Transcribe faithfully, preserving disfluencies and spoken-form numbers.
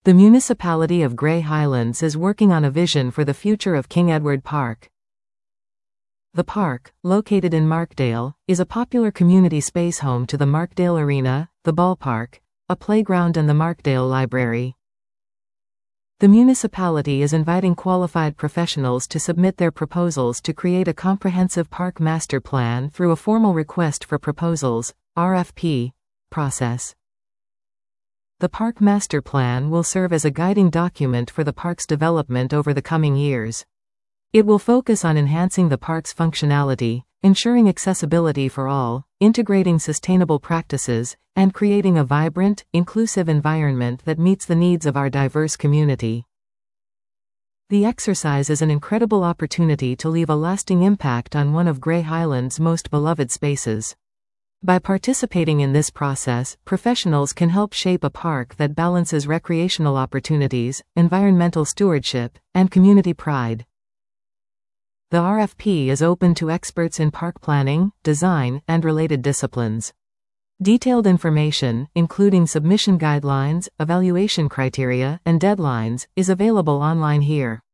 The municipality of Grey Highlands is working on a vision for the future of King Edward Park. The park, located in Markdale, is a popular community space home to the Markdale Arena, the ballpark, a playground and the Markdale Library. The municipality is inviting qualified professionals to submit their proposals to create a comprehensive park master plan through a formal request for proposals, R F P, process. The Park Master Plan will serve as a guiding document for the park's development over the coming years. It will focus on enhancing the park's functionality, ensuring accessibility for all, integrating sustainable practices, and creating a vibrant, inclusive environment that meets the needs of our diverse community. The exercise is an incredible opportunity to leave a lasting impact on one of Grey Highlands' most beloved spaces. By participating in this process, professionals can help shape a park that balances recreational opportunities, environmental stewardship, and community pride. The R F P is open to experts in park planning, design, and related disciplines. Detailed information, including submission guidelines, evaluation criteria, and deadlines, is available online here.